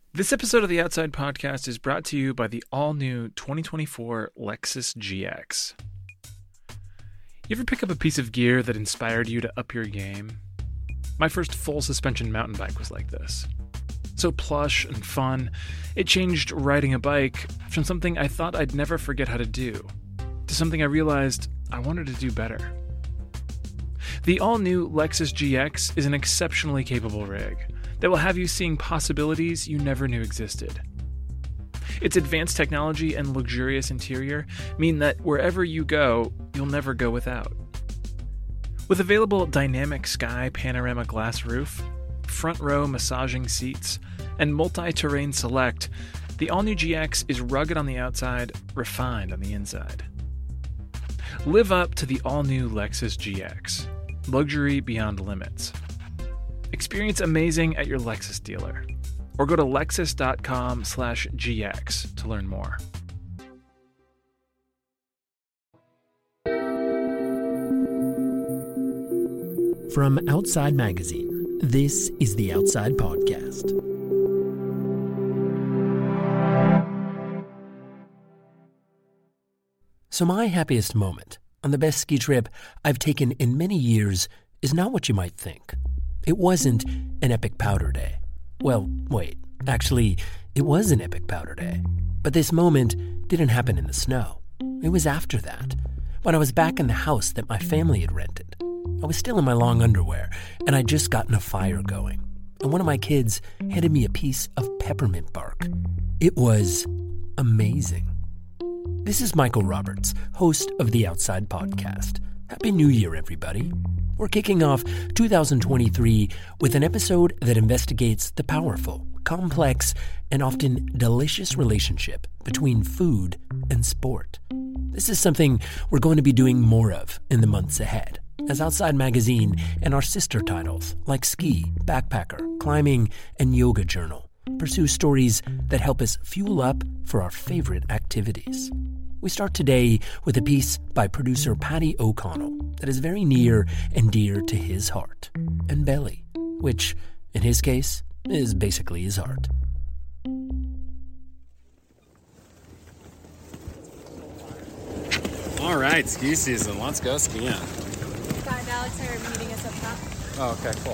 This episode of the Outside Podcast is brought to you by the all-new 2024 Lexus GX. You ever pick up a piece of gear that inspired you to up your game? My first full suspension mountain bike was like this. So plush and fun, it changed riding a bike from something I thought I'd never forget how to do, to something I realized I wanted to do better. The all-new Lexus GX is an exceptionally capable rig that will have you seeing possibilities you never knew existed. Its advanced technology and luxurious interior mean that wherever you go, you'll never go without. With available dynamic sky panorama glass roof, front row massaging seats, and multi-terrain select, the all-new GX is rugged on the outside, refined on the inside. Live up to the all-new Lexus GX. Luxury beyond limits. Experience amazing at your Lexus dealer, or go to lexus.com/GX to learn more. From Outside Magazine, this is the Outside Podcast. So my happiest moment on the best ski trip I've taken in many years is not what you might think. It wasn't an epic powder day. Well, wait, actually, it was an epic powder day. But this moment didn't happen in the snow. It was after that, when I was back in the house that my family had rented. I was still in my long underwear, and I'd just gotten a fire going. And one of my kids handed me a piece of peppermint bark. It was amazing. This is Michael Roberts, host of the Outside Podcast. Happy New Year, everybody. We're kicking off 2023 with an episode that investigates the powerful, complex, and often delicious relationship between food and sport. This is something we're going to be doing more of in the months ahead, as Outside Magazine and our sister titles like Ski, Backpacker, Climbing, and Yoga Journal pursue stories that help us fuel up for our favorite activities. We start today with a piece by producer Paddy O'Connell that is very near and dear to his heart and belly, which, in his case, is basically his heart. All right, ski season. Let's go skiing. Scott and Alex are meeting us up top. Oh, okay, cool.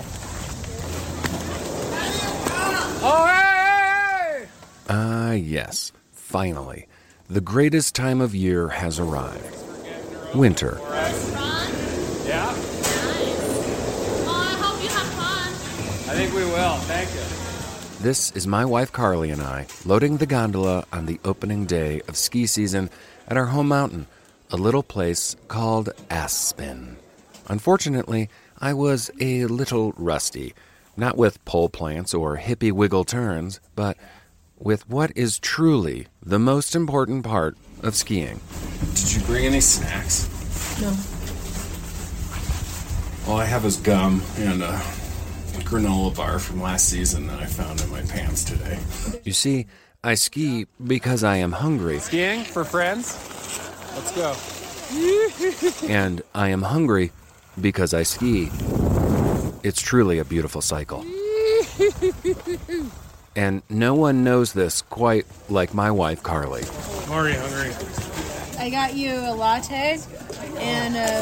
Oh, hey! Yes, finally. The greatest time of year has arrived. Winter. Ron? Yeah? Nice. Well, I hope you have fun. I think we will. Thank you. This is my wife Carly and I loading the gondola on the opening day of ski season at our home mountain, a little place called Aspen. Unfortunately, I was a little rusty, not with pole plants or hippie wiggle turns, but with what is truly the most important part of skiing. Did you bring any snacks? No. All I have is gum and a granola bar from last season that I found in my pants today. You see, I ski because I am hungry, Skiing for friends? Let's go. and I am hungry because I ski. It's truly a beautiful cycle. And no one knows this quite like my wife, Carly. I'm already hungry. I got you a latte and a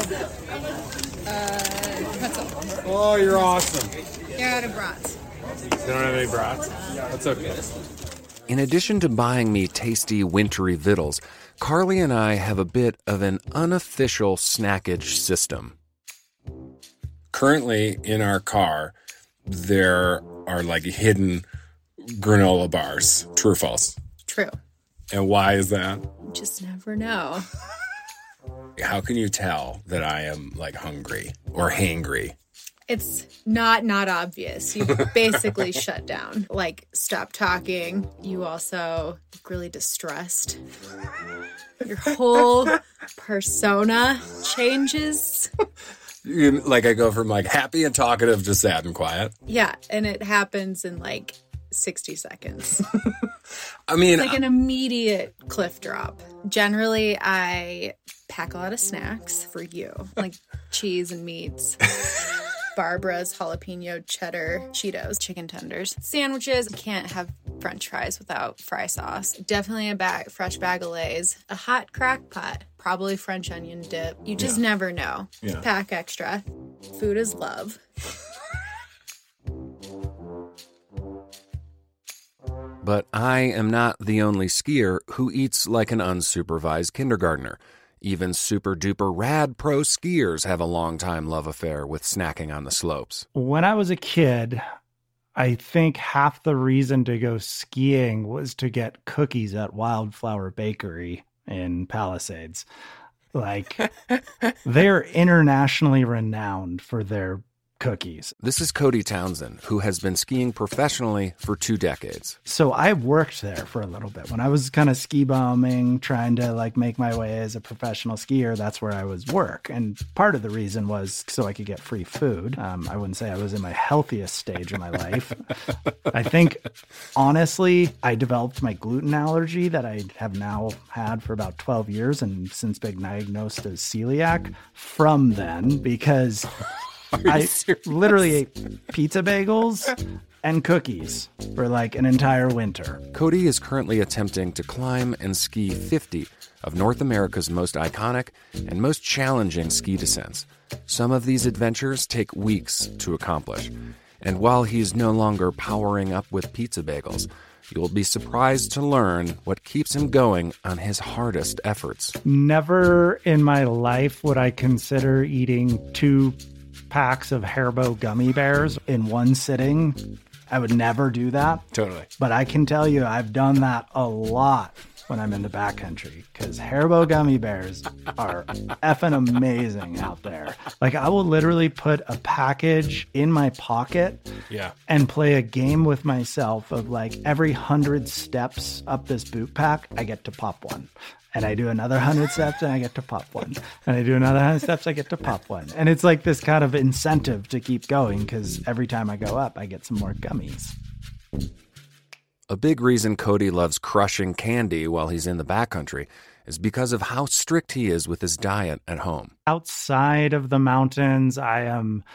pretzel. Oh, you're awesome. They're out of brats. They don't have any brats? That's okay. In addition to buying me tasty, wintry vittles, Carly and I have a bit of an unofficial snackage system. Currently, in our car, there are like hidden granola bars. True or false? True. And why is that? You just never know. How can you tell that I am like hungry or hangry? It's not obvious. You basically shut down. Like, stop talking. You also look really distressed. Your whole persona changes. Like I go from like happy and talkative to sad and quiet. Yeah, and it happens in like 60 seconds. I mean, It's like an immediate cliff drop. Generally, I pack a lot of snacks for you, like cheese and meats. Barbara's jalapeno cheddar Cheetos, chicken tenders, sandwiches. You can't have French fries without fry sauce. Definitely a fresh bag of Lay's. A hot crock pot. Probably French onion dip. You just never know. Yeah. Pack extra. Food is love. But I am not the only skier who eats like an unsupervised kindergartner. Even super-duper rad pro skiers have a long-time love affair with snacking on the slopes. When I was a kid, I think half the reason to go skiing was to get cookies at Wildflower Bakery in Palisades. Like, they're internationally renowned for their cookies. This is Cody Townsend, who has been skiing professionally for 2 decades. So I worked there for a little bit. When I was kind of ski bombing, trying to like make my way as a professional skier, that's where I was work. And part of the reason was so I could get free food. I wouldn't say I was in my healthiest stage of my life. I think, honestly, I developed my gluten allergy that I have now had for about 12 years and since been diagnosed as celiac from then, because I literally ate pizza bagels and cookies for like an entire winter. Cody is currently attempting to climb and ski 50 of North America's most iconic and most challenging ski descents. Some of these adventures take weeks to accomplish. And while he's no longer powering up with pizza bagels, you'll be surprised to learn what keeps him going on his hardest efforts. Never in my life would I consider eating 2 packs of Haribo gummy bears in one sitting. I would never do that. Totally. But I can tell you I've done that a lot when I'm in the backcountry, because Haribo gummy bears are effing amazing out there. Like, I will literally put a package in my pocket and play a game with myself of like every 100 steps up this boot pack, I get to pop one. And I do another 100 steps and I get to pop one. And I do another 100 steps, I get to pop one. And it's like this kind of incentive to keep going, because every time I go up, I get some more gummies. A big reason Cody loves crushing candy while he's in the backcountry is because of how strict he is with his diet at home. Outside of the mountains, I am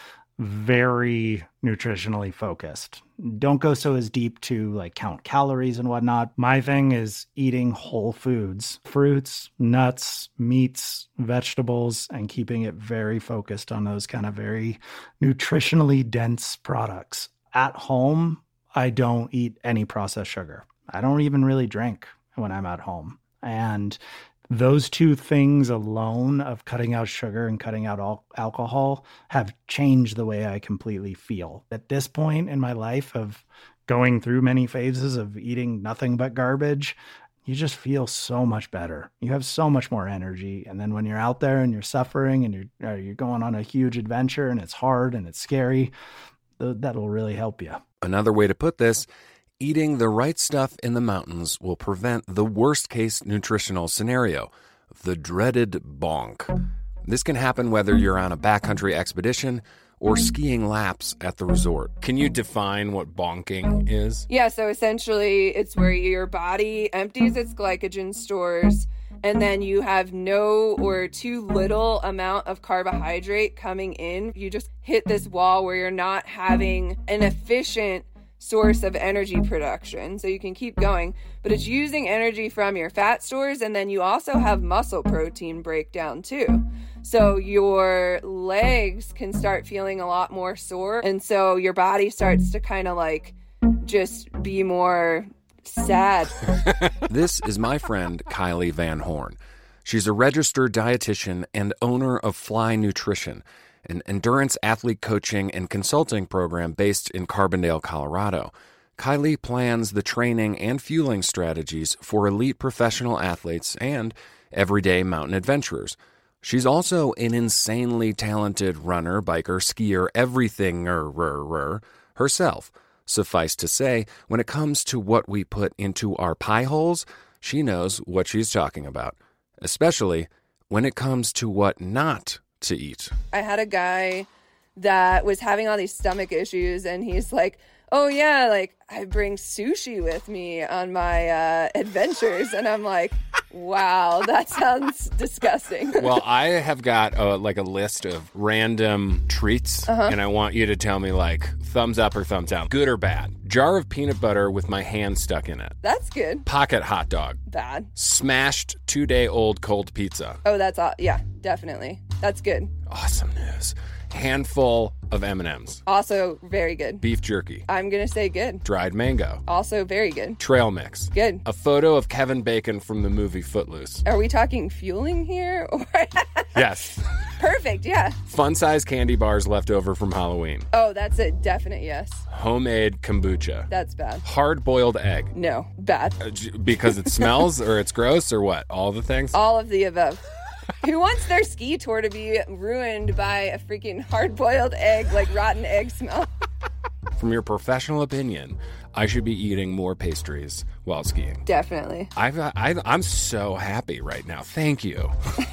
very nutritionally focused. Don't go so as deep to like count calories and whatnot. My thing is eating whole foods, fruits, nuts, meats, vegetables, and keeping it very focused on those kind of very nutritionally dense products. At home, I don't eat any processed sugar. I don't even really drink when I'm at home. And those 2 things alone of cutting out sugar and cutting out alcohol have changed the way I completely feel. At this point in my life of going through many phases of eating nothing but garbage, you just feel so much better. You have so much more energy. And then when you're out there and you're suffering and you're going on a huge adventure and it's hard and it's scary, that'll really help you. Another way to put this, eating the right stuff in the mountains will prevent the worst-case nutritional scenario, the dreaded bonk. This can happen whether you're on a backcountry expedition or skiing laps at the resort. Can you define what bonking is? Yeah, so essentially it's where your body empties its glycogen stores and then you have no or too little amount of carbohydrate coming in. You just hit this wall where you're not having an efficient source of energy production, so you can keep going, but it's using energy from your fat stores, and then you also have muscle protein breakdown too. So your legs can start feeling a lot more sore, and so your body starts to kind of like just be more sad. This is my friend Kylie Van Horn. She's a registered dietitian and owner of Fly Nutrition, an endurance athlete coaching and consulting program based in Carbondale, Colorado. Kylie plans the training and fueling strategies for elite professional athletes and everyday mountain adventurers. She's also an insanely talented runner, biker, skier, everything-er herself. Suffice to say, when it comes to what we put into our pie holes, she knows what she's talking about, especially when it comes to what not to eat. I had a guy that was having all these stomach issues, and he's like, oh yeah, like I bring sushi with me on my adventures. And I'm like, wow, that sounds disgusting. Well, I have got a list of random treats, and I want you to tell me like thumbs up or thumbs down, good or bad. Jar of peanut butter with my hand stuck in it. That's good. Pocket hot dog. Bad. Smashed 2-day-old cold pizza. Oh, yeah, definitely. That's good. Awesome news. Handful of M&Ms. Also very good. Beef jerky. I'm going to say good. Dried mango. Also very good. Trail mix. Good. A photo of Kevin Bacon from the movie Footloose. Are we talking fueling here? Or Yes. Perfect, yeah. Fun-size candy bars left over from Halloween. Oh, that's a definite yes. Homemade kombucha. That's bad. Hard-boiled egg. No, bad. Because it smells or it's gross or what? All the things? All of the above. Who wants their ski tour to be ruined by a freaking hard-boiled egg, like rotten egg smell? From your professional opinion, I should be eating more pastries while skiing. Definitely. I'm so happy right now. Thank you.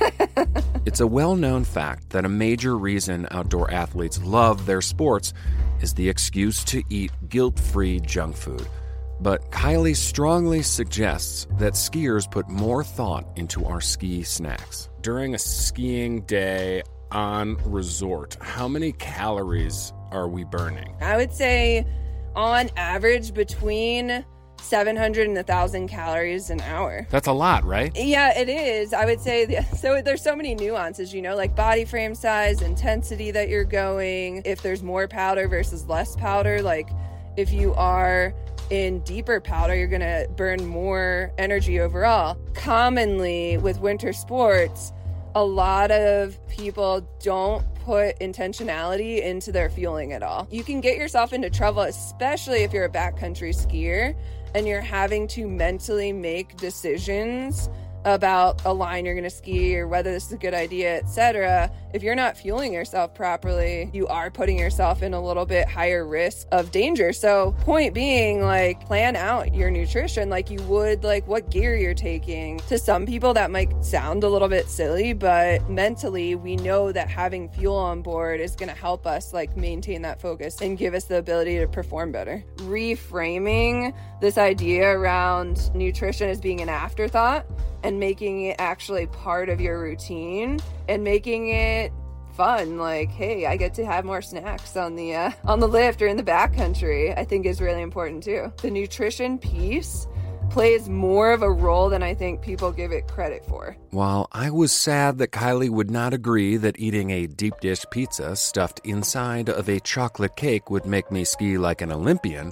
It's a well-known fact that a major reason outdoor athletes love their sports is the excuse to eat guilt-free junk food. But Kylie strongly suggests that skiers put more thought into our ski snacks. During a skiing day on resort, how many calories are we burning? I would say on average between 700 and 1,000 calories an hour. That's a lot, right? Yeah, it is. I would say, so there's so many nuances, like body frame size, intensity that you're going, if there's more powder versus less powder, like if you are in deeper powder, you're going to burn more energy overall. Commonly with winter sports, a lot of people don't put intentionality into their fueling at all. You can get yourself into trouble, especially if you're a backcountry skier and you're having to mentally make decisions about a line you're going to ski or whether this is a good idea, etc. If you're not fueling yourself properly, you are putting yourself in a little bit higher risk of danger. So point being, like, plan out your nutrition like you would like what gear you're taking. To some people that might sound a little bit silly, but mentally we know that having fuel on board is going to help us like maintain that focus and give us the ability to perform better. Reframing this idea around nutrition as being an afterthought and making it actually part of your routine and making it fun. Like, hey, I get to have more snacks on the lift or in the backcountry, I think is really important too. The nutrition piece plays more of a role than I think people give it credit for. While I was sad that Kylie would not agree that eating a deep dish pizza stuffed inside of a chocolate cake would make me ski like an Olympian,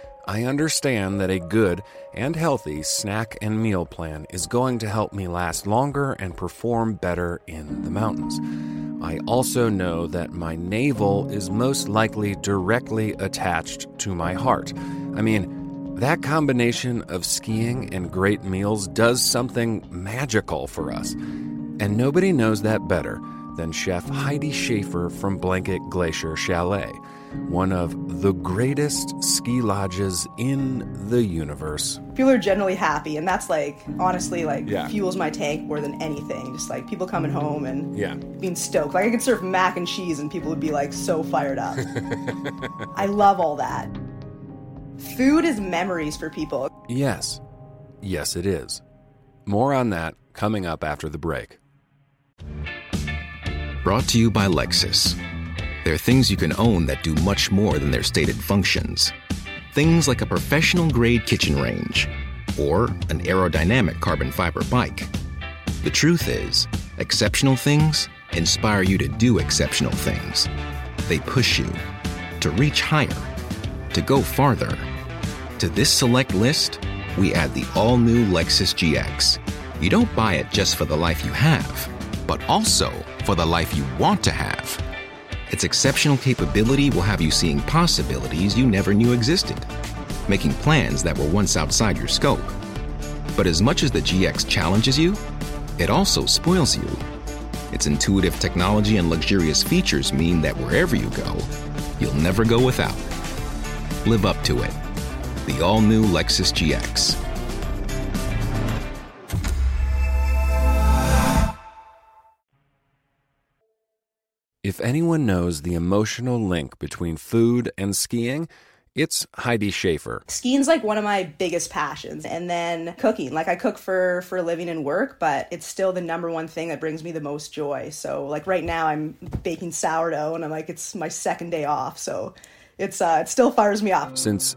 I understand that a good and healthy snack and meal plan is going to help me last longer and perform better in the mountains. I also know that my navel is most likely directly attached to my heart. I mean, that combination of skiing and great meals does something magical for us. And nobody knows that better than Chef Heidi Schaefer from Blanket Glacier Chalet, one of the greatest ski lodges in the universe. People are generally happy, and that's like, honestly, like fuels my tank more than anything. Just like people coming home and being stoked. Like I could serve mac and cheese and people would be like so fired up. I love all that. Food is memories for people. Yes. Yes, it is. More on that coming up after the break. Brought to you by Lexus. There are things you can own that do much more than their stated functions. Things like a professional-grade kitchen range or an aerodynamic carbon fiber bike. The truth is, exceptional things inspire you to do exceptional things. They push you to reach higher, to go farther. To this select list, we add the all-new Lexus GX. You don't buy it just for the life you have, but also for the life you want to have. Its exceptional capability will have you seeing possibilities you never knew existed, making plans that were once outside your scope. But as much as the GX challenges you, it also spoils you. Its intuitive technology and luxurious features mean that wherever you go, you'll never go without. Live up to it. The all-new Lexus GX. If anyone knows the emotional link between food and skiing, It's Heidi Schaefer. Skiing's like one of my biggest passions. And then cooking. Like I cook for a living and work, but it's still the number one thing that brings me the most joy. So like right now I'm baking sourdough and I'm like, it's my second day off. So it still fires me up. Since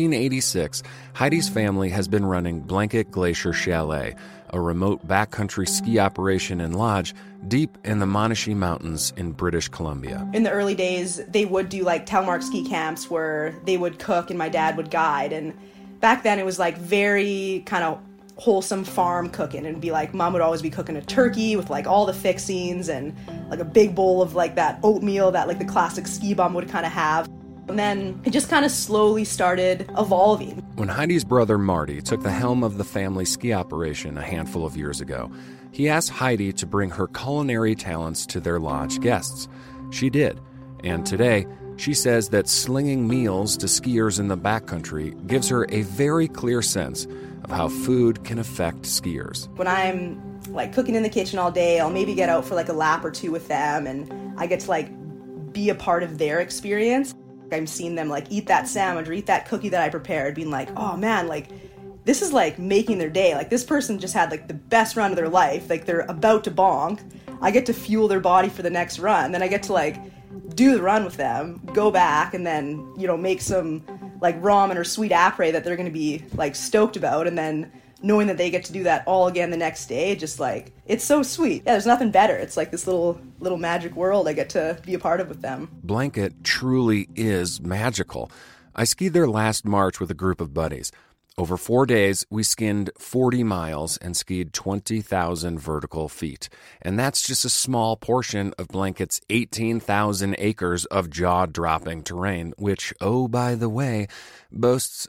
1986, Heidi's family has been running Blanket Glacier Chalet, a remote backcountry ski operation and lodge deep in the Monashee Mountains in British Columbia. In the early days, they would do like telemark ski camps where they would cook and my dad would guide. And back then it was like very kind of wholesome farm cooking, and be like mom would always be cooking a turkey with like all the fixings and like a big bowl of like that oatmeal that like the classic ski bum would kind of have. And then it just kind of slowly started evolving. When Heidi's brother Marty took the helm of the family ski operation a handful of years ago, he asked Heidi to bring her culinary talents to their lodge guests. She did, and today she says that slinging meals to skiers in the backcountry gives her a very clear sense of how food can affect skiers. When I'm like cooking in the kitchen all day, I'll maybe get out for like a lap or two with them, and I get to like be a part of their experience. I'm seeing them like eat that sandwich or eat that cookie that I prepared, being like, oh man, like this is like making their day. Like this person just had like the best run of their life. Like they're about to bonk. I get to fuel their body for the next run. Then I get to like do the run with them, go back, and then, you know, make some like ramen or sweet apres that they're going to be like stoked about. And then knowing that they get to do that all again the next day, just like, it's so sweet. Yeah, there's nothing better. It's like this little magic world I get to be a part of with them. Blanket truly is magical. I skied there last March with a group of buddies. Over 4 days, we skinned 40 miles and skied 20,000 vertical feet. And that's just a small portion of Blanket's 18,000 acres of jaw-dropping terrain, which, oh, by the way, boasts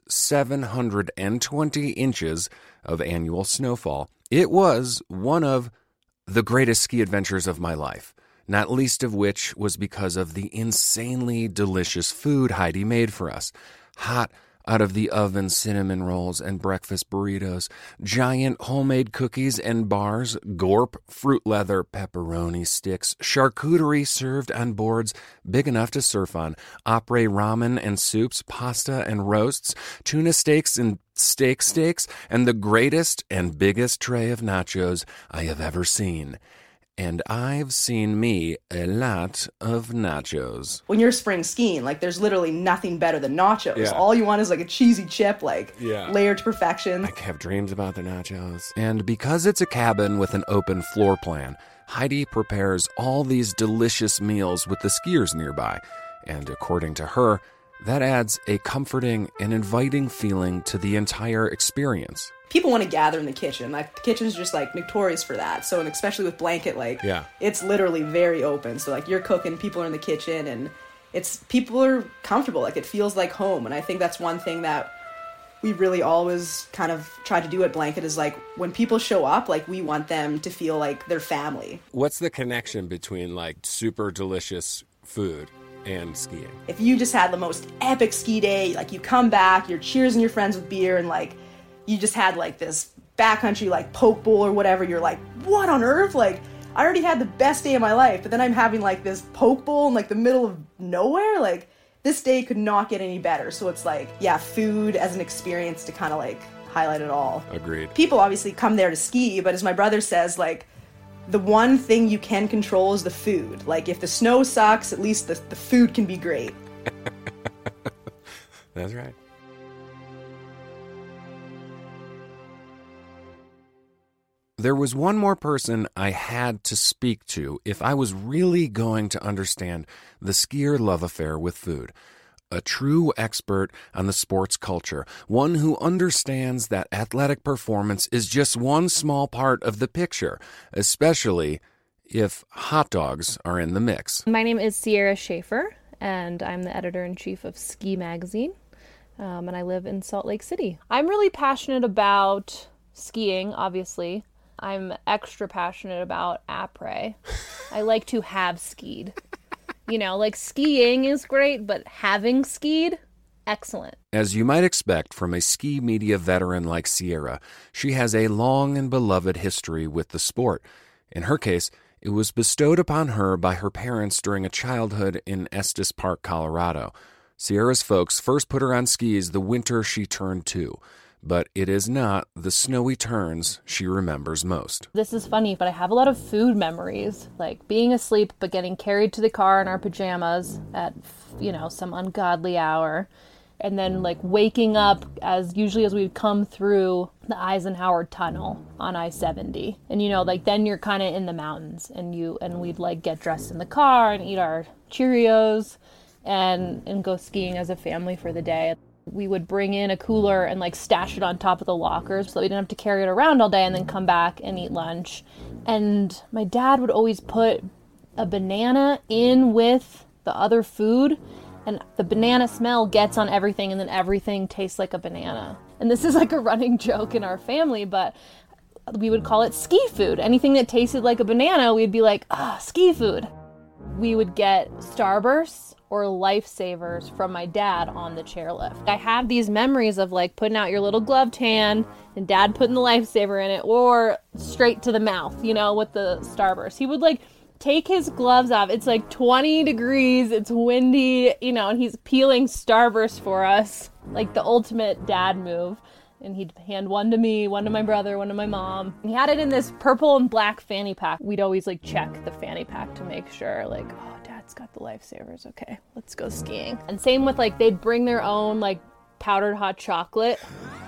720 inches of annual snowfall. It was one of the greatest ski adventures of my life, not least of which was because of the insanely delicious food Heidi made for us. Hot, out of the oven cinnamon rolls and breakfast burritos, giant homemade cookies and bars, gorp, fruit leather, pepperoni sticks, charcuterie served on boards big enough to surf on, après ramen and soups, pasta and roasts, tuna steaks and steaks, and the greatest and biggest tray of nachos I have ever seen. And I've seen me a lot of nachos. When you're spring skiing, like there's literally nothing better than nachos. Yeah. All you want is like a cheesy chip, like layered to perfection. I have dreams about the nachos. And because it's a cabin with an open floor plan, Heidi prepares all these delicious meals with the skiers nearby. And according to her, that adds a comforting and inviting feeling to the entire experience. People want to gather in the kitchen. Like the kitchen's just like notorious for that. So, and especially with Blanket, like it's literally very open. So like you're cooking, people are in the kitchen, and people are comfortable. Like it feels like home. And I think that's one thing that we really always kind of try to do at Blanket is like when people show up, like we want them to feel like they're family. What's the connection between like super delicious food and skiing? If you just had the most epic ski day, like you come back, you're cheersing your friends with beer, and like you just had like this backcountry like poke bowl or whatever, you're like, what on earth? Like I already had the best day of my life, but then I'm having like this poke bowl in like the middle of nowhere. Like this day could not get any better. So it's like, yeah, food as an experience to kind of like highlight it all. Agreed. People obviously come there to ski, but as my brother says, like the one thing you can control is the food. Like if the snow sucks, at least the food can be great. That's right. There was one more person I had to speak to if I was really going to understand the skier love affair with food. A true expert on the sports culture, one who understands that athletic performance is just one small part of the picture, especially if hot dogs are in the mix. My name is Sierra Schaefer, and I'm the editor-in-chief of Ski Magazine, and I live in Salt Lake City. I'm really passionate about skiing, obviously. I'm extra passionate about après. I like to have skied. You know, like skiing is great, but having skied, excellent. As you might expect from a ski media veteran like Sierra, she has a long and beloved history with the sport. In her case, it was bestowed upon her by her parents during a childhood in Estes Park, Colorado. Sierra's folks first put her on skis the winter she turned 2, but it is not the snowy turns she remembers most. This is funny, but I have a lot of food memories, like being asleep but getting carried to the car in our pajamas at, some ungodly hour, and then like waking up as we'd come through the Eisenhower Tunnel on I-70. And then you're kind of in the mountains, and we'd like get dressed in the car and eat our Cheerios and go skiing as a family for the day. We would bring in a cooler and like stash it on top of the lockers so we didn't have to carry it around all day and then come back and eat lunch. And my dad would always put a banana in with the other food, and the banana smell gets on everything, and then everything tastes like a banana. And this is like a running joke in our family, but we would call it ski food. Anything that tasted like a banana, we'd be like, ski food. We would get Starbursts or Lifesavers from my dad on the chairlift. I have these memories of like putting out your little gloved hand and dad putting the Lifesaver in it, or straight to the mouth, with the Starburst. He would like take his gloves off. It's like 20 degrees, it's windy, and he's peeling Starburst for us, like the ultimate dad move. And he'd hand one to me, one to my brother, one to my mom. He had it in this purple and black fanny pack. We'd always like check the fanny pack to make sure, like, Dad's got the Lifesavers. Okay, let's go skiing. And same with like, they'd bring their own like powdered hot chocolate.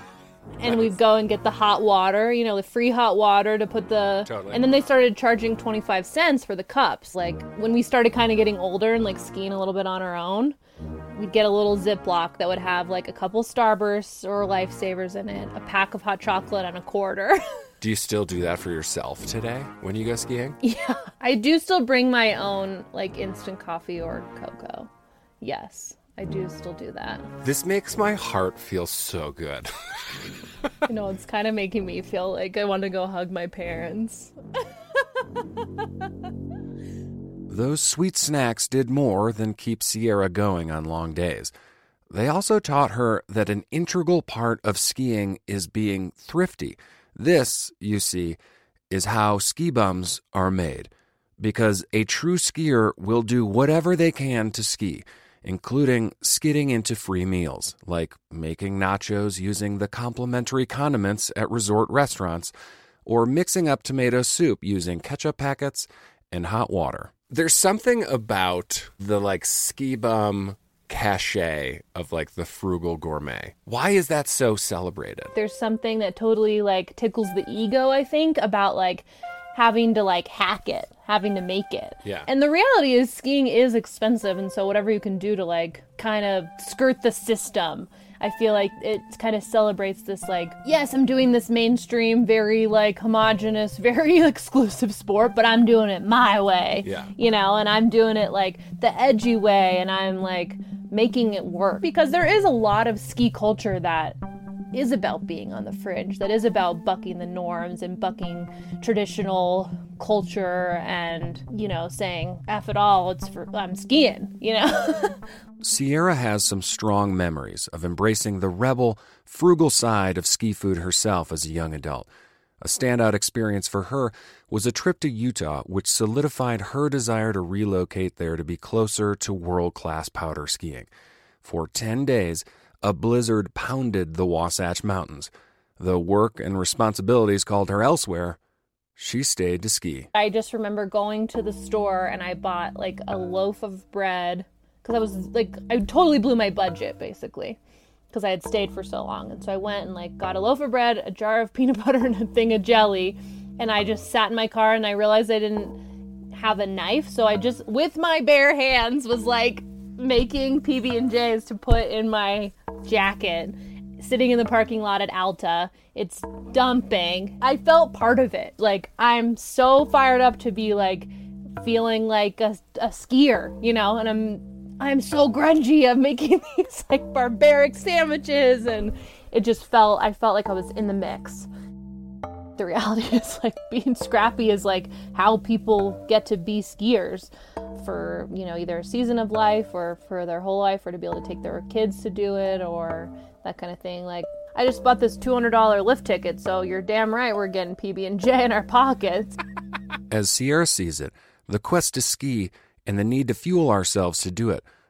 And we'd go and get the hot water, the free hot water to put the... Totally. And then they started charging 25 cents for the cups. Like, when we started kind of getting older and, like, skiing a little bit on our own, we'd get a little Ziploc that would have, like, a couple Starbursts or Lifesavers in it, a pack of hot chocolate, and a quarter. Do you still do that for yourself today when you go skiing? Yeah. I do still bring my own, like, instant coffee or cocoa. Yes. I do still do that. This makes my heart feel so good. It's kind of making me feel like I want to go hug my parents. Those sweet snacks did more than keep Sierra going on long days. They also taught her that an integral part of skiing is being thrifty. This, you see, is how ski bums are made. Because a true skier will do whatever they can to ski, including skidding into free meals, like making nachos using the complimentary condiments at resort restaurants, or mixing up tomato soup using ketchup packets and hot water. There's something about the like ski bum cachet of like the frugal gourmet. Why is that so celebrated? There's something that totally like tickles the ego, I think, about like having to like hack it, having to make it. Yeah. And the reality is skiing is expensive, and so whatever you can do to like kind of skirt the system, I feel like it kind of celebrates this like, yes, I'm doing this mainstream, very like homogenous, very exclusive sport, but I'm doing it my way. Yeah. And I'm doing it like the edgy way, and I'm like making it work. Because there is a lot of ski culture that is about being on the fringe, that is about bucking the norms and bucking traditional culture and, saying, F it all, I'm skiing, Sierra has some strong memories of embracing the rebel, frugal side of ski food herself as a young adult. A standout experience for her was a trip to Utah, which solidified her desire to relocate there to be closer to world-class powder skiing. For 10 days, a blizzard pounded the Wasatch Mountains. Though work and responsibilities called her elsewhere, she stayed to ski. I just remember going to the store and I bought like a loaf of bread because I was like, I totally blew my budget basically because I had stayed for so long. And so I went and like got a loaf of bread, a jar of peanut butter, and a thing of jelly. And I just sat in my car and I realized I didn't have a knife. So I just, with my bare hands, was like making PB&Js to put in my jacket, sitting in the parking lot at Alta. It's dumping. I felt part of it. Like, I'm so fired up to be like feeling like a skier, and I'm so grungy. I'm making these like barbaric sandwiches, and I felt like I was in the mix. The reality is like being scrappy is like how people get to be skiers for, either a season of life or for their whole life, or to be able to take their kids to do it or that kind of thing. Like, I just bought this $200 lift ticket, so you're damn right we're getting PB&J in our pockets. As Sierra sees it, the quest to ski and the need to fuel ourselves to do it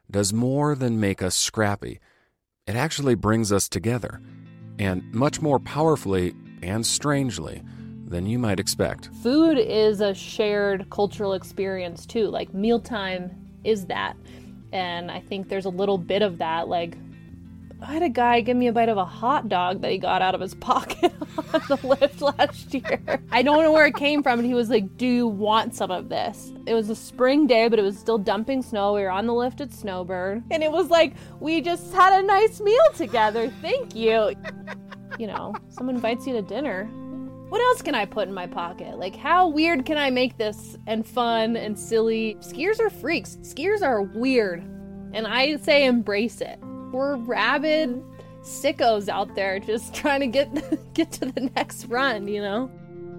does more than make us scrappy. It actually brings us together, and much more powerfully and strangely than you might expect. Food is a shared cultural experience too. Like mealtime is that. And I think there's a little bit of that. Like, I had a guy give me a bite of a hot dog that he got out of his pocket on the lift last year. I don't know where it came from, and he was like, do you want some of this? It was a spring day, but it was still dumping snow. We were on the lift at Snowbird, and it was like, we just had a nice meal together. Thank you. You know, someone invites you to dinner. What else can I put in my pocket? Like, how weird can I make this and fun and silly? Skiers are freaks. Skiers are weird. And I say embrace it. We're rabid sickos out there just trying to get to the next run, you know?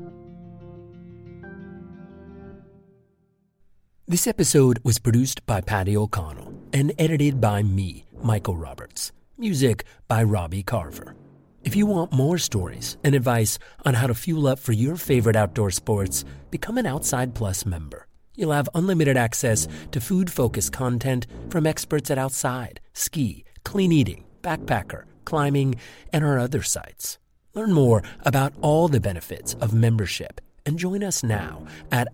This episode was produced by Patty O'Connell and edited by me, Michael Roberts. Music by Robbie Carver. If you want more stories and advice on how to fuel up for your favorite outdoor sports, become an Outside Plus member. You'll have unlimited access to food-focused content from experts at Outside, Ski, Clean Eating, Backpacker, Climbing, and our other sites. Learn more about all the benefits of membership and join us now at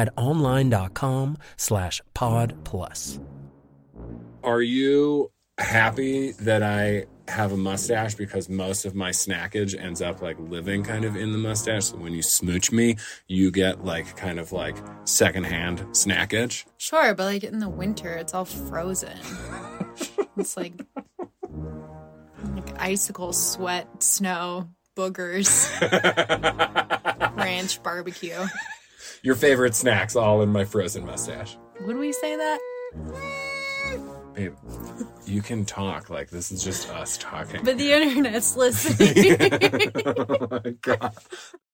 outsideonline.com/podplus. Are you happy that I have a mustache? Because most of my snackage ends up like living kind of in the mustache. So when you smooch me, you get like kind of like secondhand snackage. Sure, but like in the winter, it's all frozen. It's like icicle, sweat, snow, boogers, ranch, barbecue. Your favorite snacks all in my frozen mustache. Would we say that? Babe, you can talk. Like, this is just us talking. But the internet's listening. Oh my God.